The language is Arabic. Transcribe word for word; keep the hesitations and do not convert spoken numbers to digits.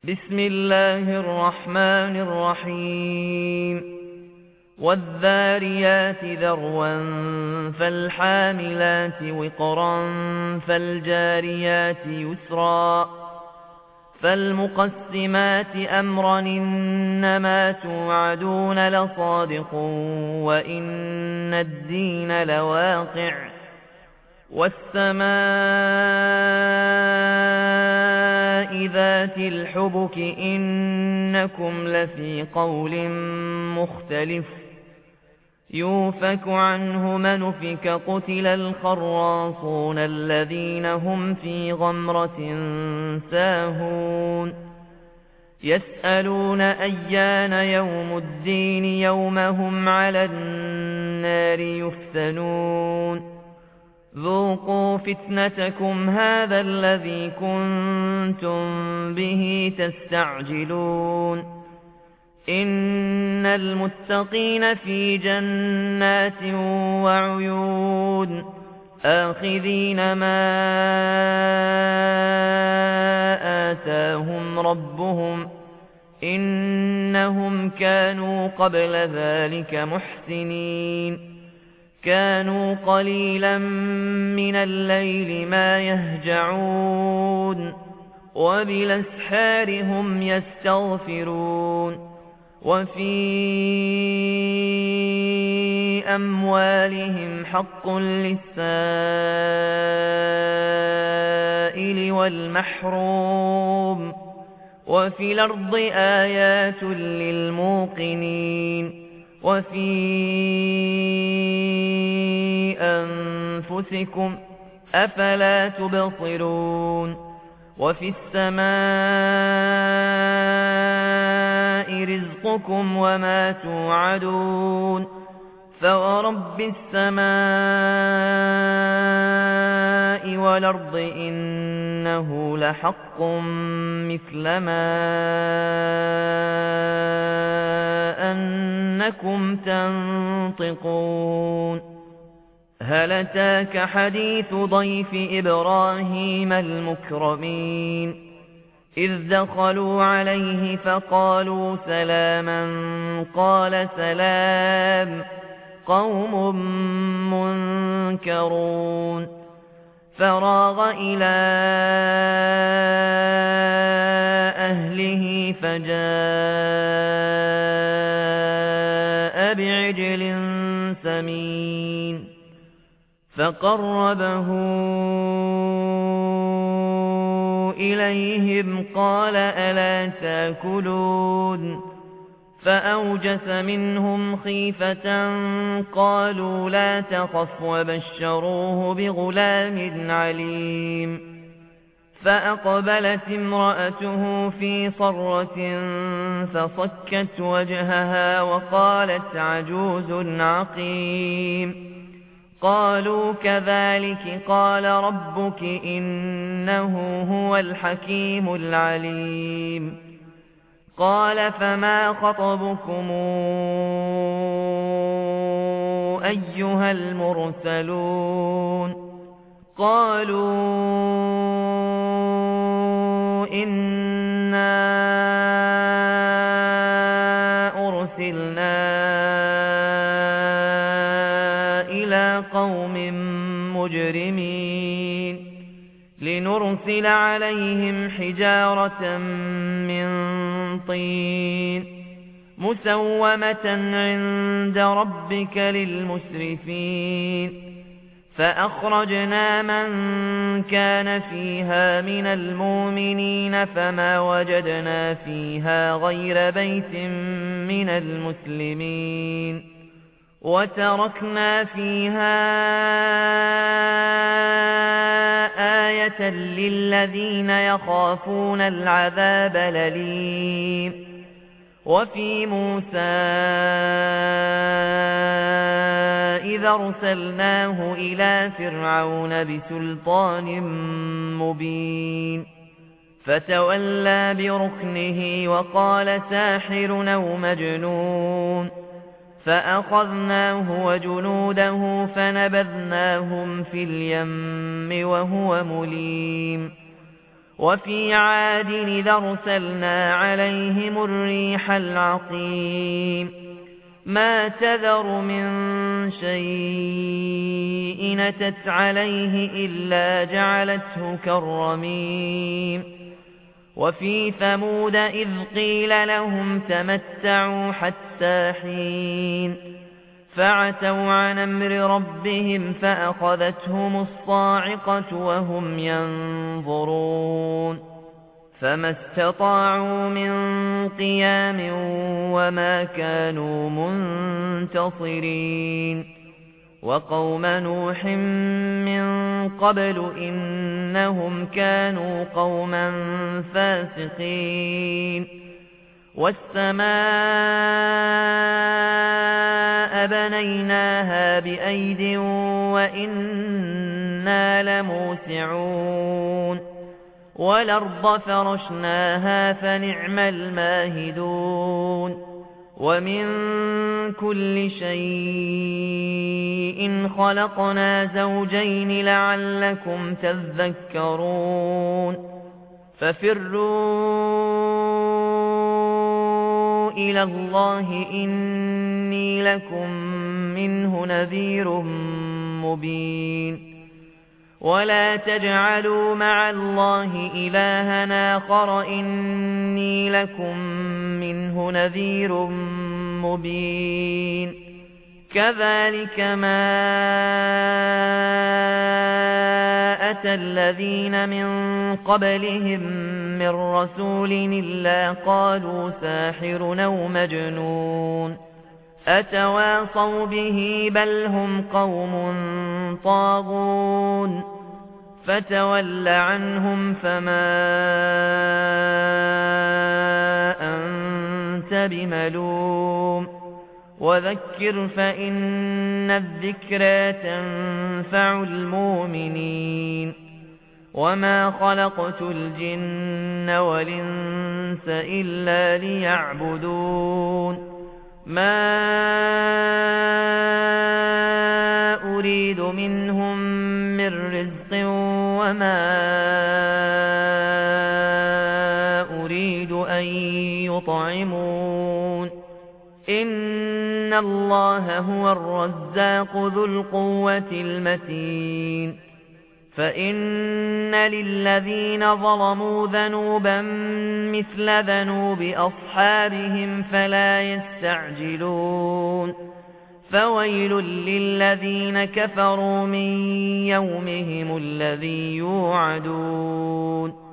بسم الله الرحمن الرحيم والذاريات ذروا فالحاملات وقرا فالجاريات يسرا فالمقسمات أمرا إنما توعدون لصادق وإن الدين لواقع والسماء ذات الحبك إنكم لفي قول مختلف يوفك عنه من أفك قتل الخراصون الذين هم في غمرة ساهون يسألون أيان يوم الدين يوم هم على النار يفتنون ذوقوا فتنتكم هذا الذي كنتم به تستعجلون إن المتقين في جنات وعيون آخذين ما آتاهم ربهم إنهم كانوا قبل ذلك محسنين كانوا قليلا من الليل ما يهجعون وبالأسحار هم يستغفرون وفي أموالهم حق للسائل والمحروم وفي الأرض آيات للموقنين وفي أنفسكم أفلا تبصرون وفي السماء رزقكم وما توعدون فورب السماء والأرض إنه لحق مثل ما أنكم تنطقون هل أتاك حديث ضيف إبراهيم المكرمين إذ دخلوا عليه فقالوا سلاما قال سلام قوم منكرون فراغ إلى أهله فجاء بعجل سمين فقربه إليهم قال ألا تاكلون فأوجس منهم خيفة قالوا لا تخف وبشروه بغلام عليم فأقبلت امرأته في صرة فصكت وجهها وقالت عجوز عقيم قالوا كذلك قال ربك إنه هو الحكيم العليم قال فما خطبكم أيها المرسلون قالوا إنا أرسلنا إلى قوم مجرمين لنرسل عليهم حجارة من طين مسومة عند ربك للمسرفين فأخرجنا من كان فيها من المؤمنين فما وجدنا فيها غير بيت من المسلمين وتركنا فيها آية للذين يخافون العذاب الأليم وفي موسى إذا أرسلناه إلى فرعون بسلطان مبين فتولى بركنه وقال ساحر أو مجنون فأخذناه وجنوده فنبذناهم في اليم وهو مليم وفي عاد إذ أرسلنا عليهم الريح العقيم ما تذر من شيء أتت عليه إلا جعلته كالرميم وفي ثمود إذ قيل لهم تمتعوا حتى حين فعتوا عن أمر ربهم فأخذتهم الصاعقة وهم ينظرون فما استطاعوا من قيام وما كانوا منتصرين وقوم نوح من قبل إنهم كانوا قوما فاسقين والسماء بنيناها بأيد وإنا لموسعون والأرض فرشناها فنعم الماهدون ومن كل شيء خلقنا زوجين لعلكم تذكرون ففروا إلى الله إني لكم منه نذير مبين ولا تجعلوا مع الله إلها آخر إني لكم منه نذير مبين كذلك ما أتى الذين من قبلهم من رسول إلا قالوا ساحر أو مجنون أتواصوا به بل هم قوم طاغون فتول عنهم فما أنت بملوم وذكر فإن الذكرى تنفع المؤمنين وما خلقت الجن والإنس إلا ليعبدون ما أريد منهم من رزق وما أريد أن يطعمون إن الله هو الرزاق ذو القوة المتين فإن للذين ظلموا ذنوبا مثل ذنوب أصحابهم فلا يستعجلون فويل للذين كفروا من يومهم الذي يوعدون